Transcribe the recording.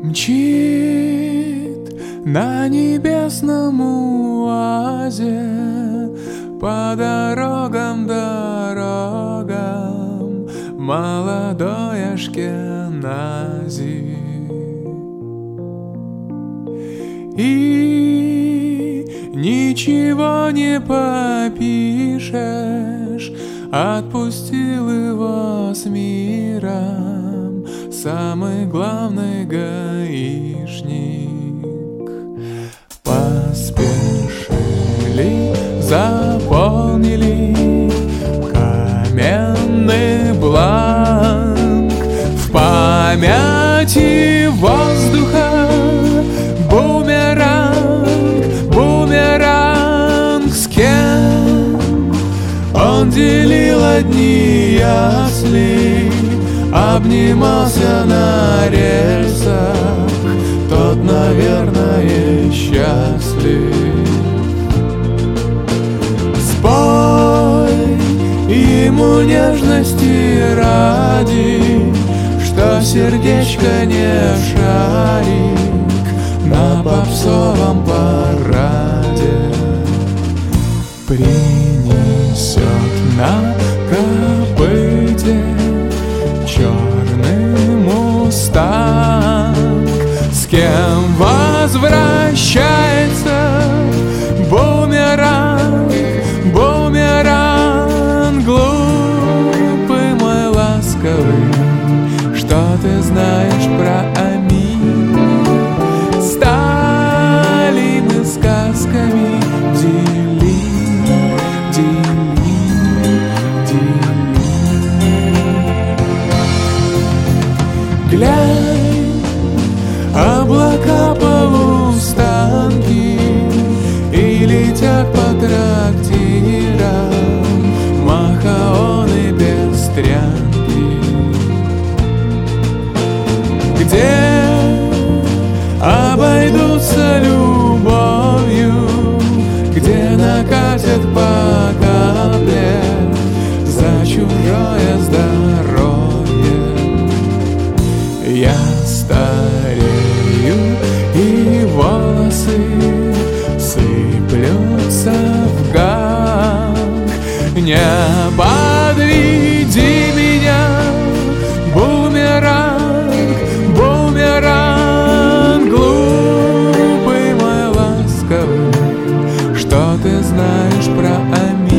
Мчит на небесном уазе по дорогам, молодой Ашкенази. И ничего не попишешь, отпустил его с миром самый главный гаишник. Поспешили, заполнили каменный бланк в памяти воздуха. Бумеранг, с кем он делил одни ясли, обнимался на рельсах, тот, наверное, счастлив. Спой ему нежности ради, что сердечко не шарик на попсовом параде. Принесет на копыте черный мустанг, с кем возвращается бумеранг, бумеранг, глупый мой ласковый, что ты знаешь про Аминь? Стали мы сказками глянь, облака полустанки и летят по трактирам махаоны без трянки, где обойдутся любовью, где накатят по капле за чужое здоровье. Я старею, и волосы сыплются в ганг. Не подведи меня, бумеранг, бумеранг, глупый мой ласковый, что ты знаешь про Аминь?